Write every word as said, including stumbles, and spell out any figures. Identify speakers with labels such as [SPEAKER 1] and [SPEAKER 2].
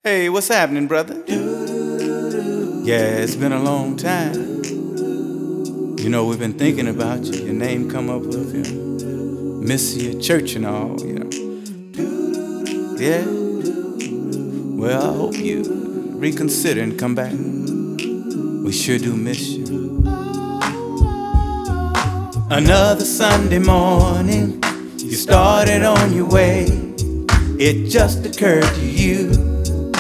[SPEAKER 1] Hey, what's happening, brother? Yeah, it's been a long time. You know, we've been thinking about you. Your name come up with you. Miss your church and all, you know. Yeah. Well, I hope you reconsider and come back. We sure do miss you. Another Sunday morning, you started on your way. It just occurred to you